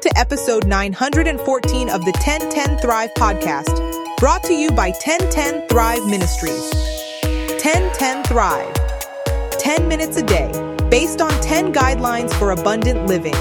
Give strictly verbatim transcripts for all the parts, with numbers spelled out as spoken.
to episode nine hundred fourteen of the ten ten Thrive podcast, brought to you by ten ten Thrive Ministries. ten ten Thrive. ten minutes a day, based on ten guidelines for abundant living.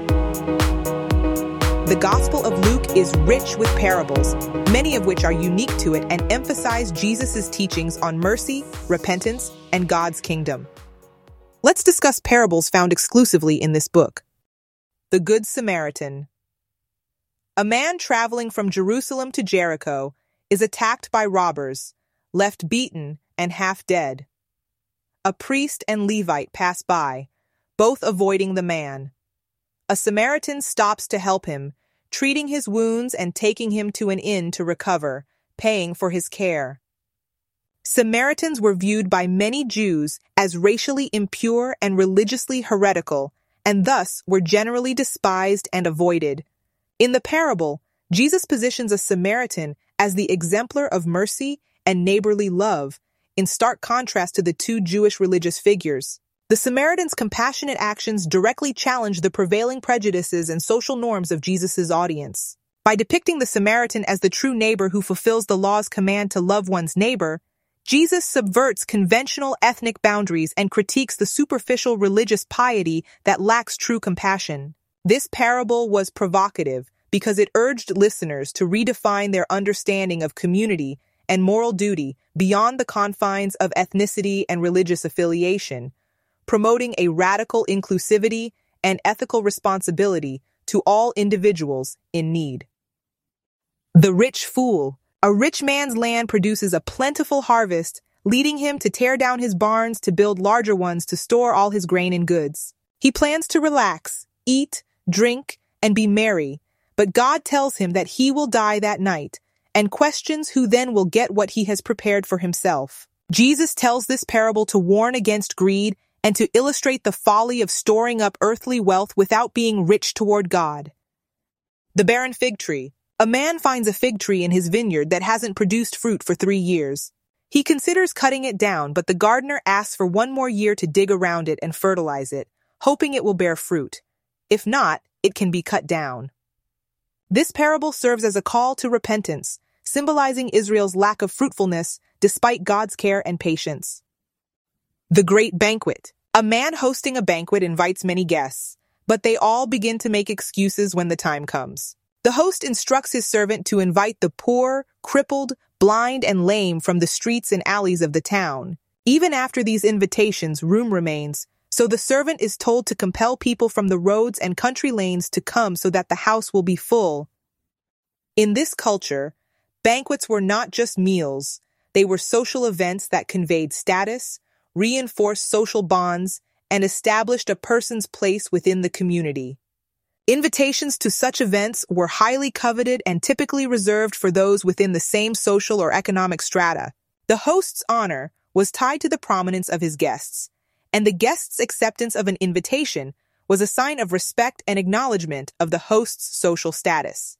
The Gospel of Luke is rich with parables, many of which are unique to it and emphasize Jesus' teachings on mercy, repentance, and God's kingdom. Let's discuss parables found exclusively in this book. The Good Samaritan. A man traveling from Jerusalem to Jericho is attacked by robbers, left beaten and half dead. A priest and Levite pass by, both avoiding the man. A Samaritan stops to help him, treating his wounds and taking him to an inn to recover, paying for his care. Samaritans were viewed by many Jews as racially impure and religiously heretical, and thus were generally despised and avoided. In the parable, Jesus positions a Samaritan as the exemplar of mercy and neighborly love, in stark contrast to the two Jewish religious figures. The Samaritan's compassionate actions directly challenge the prevailing prejudices and social norms of Jesus' audience. By depicting the Samaritan as the true neighbor who fulfills the law's command to love one's neighbor, Jesus subverts conventional ethnic boundaries and critiques the superficial religious piety that lacks true compassion. This parable was provocative because it urged listeners to redefine their understanding of community and moral duty beyond the confines of ethnicity and religious affiliation, promoting a radical inclusivity and ethical responsibility to all individuals in need. The Rich Fool. A rich man's land produces a plentiful harvest, leading him to tear down his barns to build larger ones to store all his grain and goods. He plans to relax, eat, drink, and be merry, but God tells him that he will die that night, and questions who then will get what he has prepared for himself. Jesus tells this parable to warn against greed and to illustrate the folly of storing up earthly wealth without being rich toward God. The Barren Fig Tree. A man finds a fig tree in his vineyard that hasn't produced fruit for three years. He considers cutting it down, but the gardener asks for one more year to dig around it and fertilize it, hoping it will bear fruit. If not, it can be cut down. This parable serves as a call to repentance, symbolizing Israel's lack of fruitfulness despite God's care and patience. The Great Banquet. A man hosting a banquet invites many guests, but they all begin to make excuses when the time comes. The host instructs his servant to invite the poor, crippled, blind, and lame from the streets and alleys of the town. Even after these invitations, room remains, so the servant is told to compel people from the roads and country lanes to come so that the house will be full. In this culture, banquets were not just meals. They were social events that conveyed status, reinforced social bonds, and established a person's place within the community. Invitations to such events were highly coveted and typically reserved for those within the same social or economic strata. The host's honor was tied to the prominence of his guests, and the guest's acceptance of an invitation was a sign of respect and acknowledgement of the host's social status.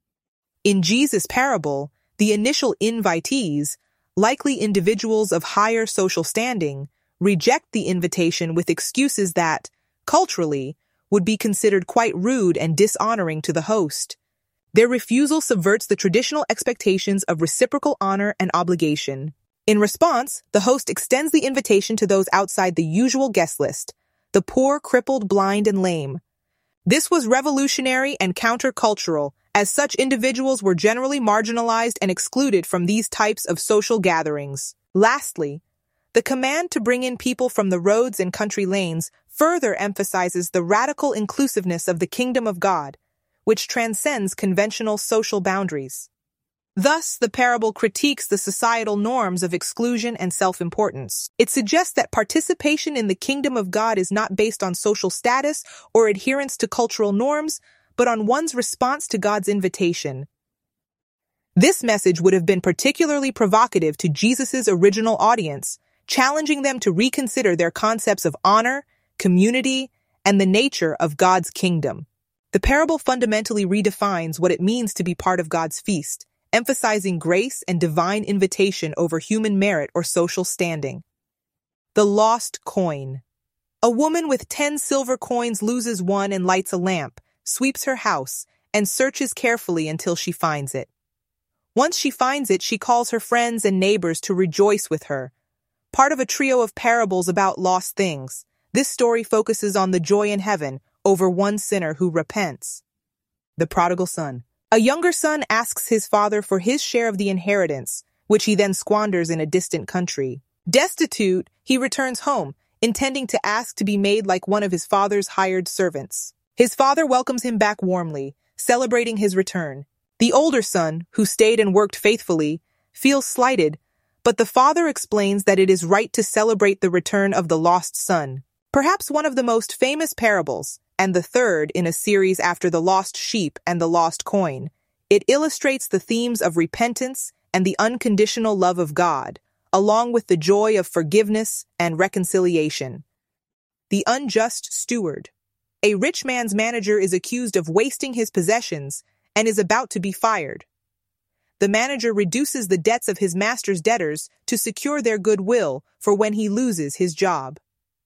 In Jesus' parable, the initial invitees, likely individuals of higher social standing, reject the invitation with excuses that, culturally, would be considered quite rude and dishonoring to the host. Their refusal subverts the traditional expectations of reciprocal honor and obligation. In response, the host extends the invitation to those outside the usual guest list, the poor, crippled, blind, and lame. This was revolutionary and countercultural, as such individuals were generally marginalized and excluded from these types of social gatherings. Lastly, the command to bring in people from the roads and country lanes further emphasizes the radical inclusiveness of the kingdom of God, which transcends conventional social boundaries. Thus, the parable critiques the societal norms of exclusion and self-importance. It suggests that participation in the kingdom of God is not based on social status or adherence to cultural norms, but on one's response to God's invitation. This message would have been particularly provocative to Jesus' original audience, challenging them to reconsider their concepts of honor, community, and the nature of God's kingdom. The parable fundamentally redefines what it means to be part of God's feast, emphasizing grace and divine invitation over human merit or social standing. The Lost Coin. A woman with ten silver coins loses one and lights a lamp, sweeps her house, and searches carefully until she finds it. Once she finds it, she calls her friends and neighbors to rejoice with her. Part of a trio of parables about lost things, this story focuses on the joy in heaven over one sinner who repents. The prodigal son. A younger son asks his father for his share of the inheritance, which he then squanders in a distant country. Destitute, he returns home, intending to ask to be made like one of his father's hired servants. His father welcomes him back warmly, celebrating his return. The older son, who stayed and worked faithfully, feels slighted, but the father explains that it is right to celebrate the return of the lost son. Perhaps one of the most famous parables, and the third in a series after the lost sheep and the lost coin, it illustrates the themes of repentance and the unconditional love of God, along with the joy of forgiveness and reconciliation. The unjust steward. A rich man's manager is accused of wasting his possessions and is about to be fired. The manager reduces the debts of his master's debtors to secure their goodwill for when he loses his job.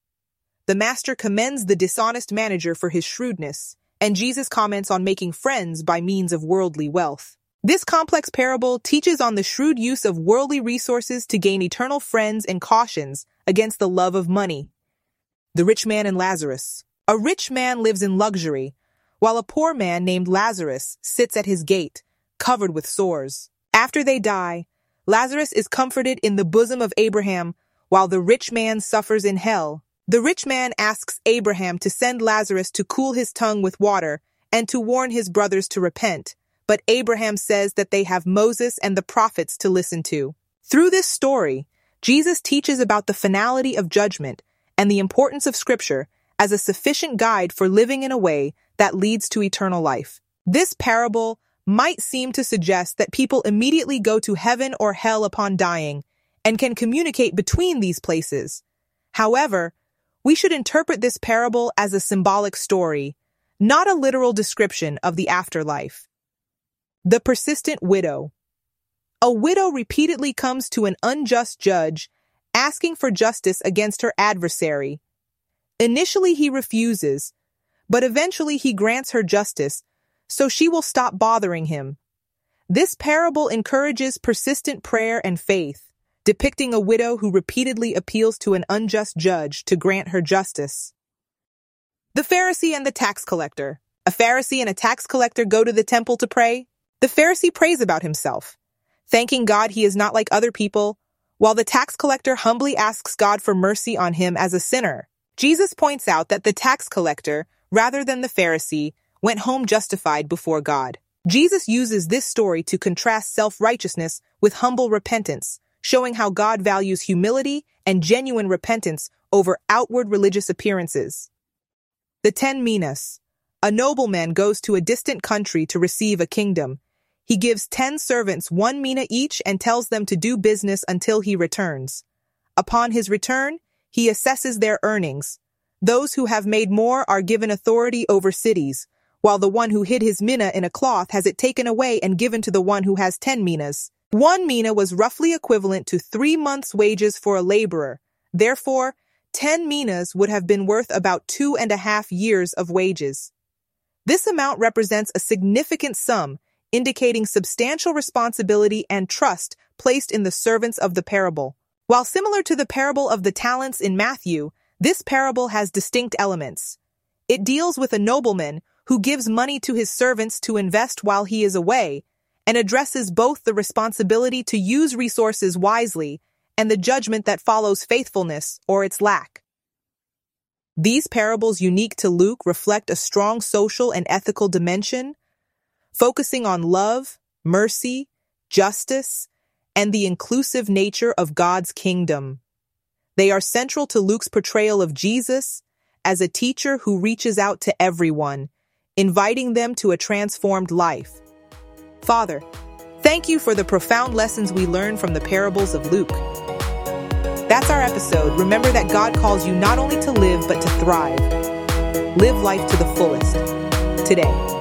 The master commends the dishonest manager for his shrewdness, and Jesus comments on making friends by means of worldly wealth. This complex parable teaches on the shrewd use of worldly resources to gain eternal friends and cautions against the love of money. The rich man and Lazarus. A rich man lives in luxury, while a poor man named Lazarus sits at his gate, covered with sores. After they die, Lazarus is comforted in the bosom of Abraham, while the rich man suffers in hell. The rich man asks Abraham to send Lazarus to cool his tongue with water and to warn his brothers to repent, but Abraham says that they have Moses and the prophets to listen to. Through this story, Jesus teaches about the finality of judgment and the importance of Scripture as a sufficient guide for living in a way that leads to eternal life. This parable might seem to suggest that people immediately go to heaven or hell upon dying and can communicate between these places. However, we should interpret this parable as a symbolic story, not a literal description of the afterlife. The persistent widow. A widow repeatedly comes to an unjust judge, asking for justice against her adversary. Initially, he refuses, but eventually he grants her justice, so she will stop bothering him. This parable encourages persistent prayer and faith, depicting a widow who repeatedly appeals to an unjust judge to grant her justice. The Pharisee and the tax collector. A Pharisee and a tax collector go to the temple to pray. The Pharisee prays about himself, thanking God he is not like other people, while the tax collector humbly asks God for mercy on him as a sinner. Jesus points out that the tax collector, rather than the Pharisee, went home justified before God. Jesus uses this story to contrast self-righteousness with humble repentance, showing how God values humility and genuine repentance over outward religious appearances. The ten minas. A nobleman goes to a distant country to receive a kingdom. He gives ten servants one mina each and tells them to do business until he returns. Upon his return, he assesses their earnings. Those who have made more are given authority over cities, while the one who hid his mina in a cloth has it taken away and given to the one who has ten minas. One mina was roughly equivalent to three months' wages for a laborer. Therefore, ten minas would have been worth about two and a half years of wages. This amount represents a significant sum, indicating substantial responsibility and trust placed in the servants of the parable. While similar to the parable of the talents in Matthew, this parable has distinct elements. It deals with a nobleman who gives money to his servants to invest while he is away, and addresses both the responsibility to use resources wisely and the judgment that follows faithfulness or its lack. These parables unique to Luke reflect a strong social and ethical dimension, focusing on love, mercy, justice, and the inclusive nature of God's kingdom. They are central to Luke's portrayal of Jesus as a teacher who reaches out to everyone, inviting them to a transformed life. Father, thank you for the profound lessons we learned from the parables of Luke. That's our episode. Remember that God calls you not only to live, but to thrive. Live life to the fullest today.